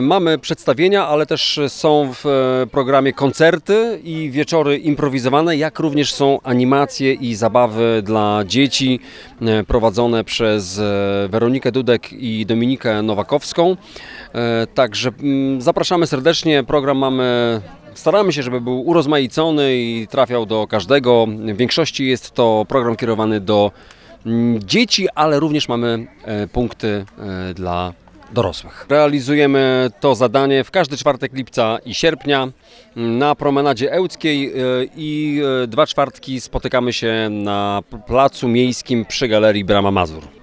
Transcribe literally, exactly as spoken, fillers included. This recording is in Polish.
Mamy przedstawienia, ale też są w programie koncerty i wieczory improwizowane, jak również są animacje i zabawy dla dzieci prowadzone przez Weronikę Dudek i Dominikę Nowakowską. Także zapraszamy serdecznie. Program mamy, staramy się, żeby był urozmaicony i trafiał do każdego. W większości jest to program kierowany do dzieci, ale również mamy punkty dla dorosłych. Realizujemy to zadanie w każdy czwartek lipca i sierpnia na promenadzie Ełckiej i dwa czwartki spotykamy się na placu miejskim przy Galerii Brama Mazur.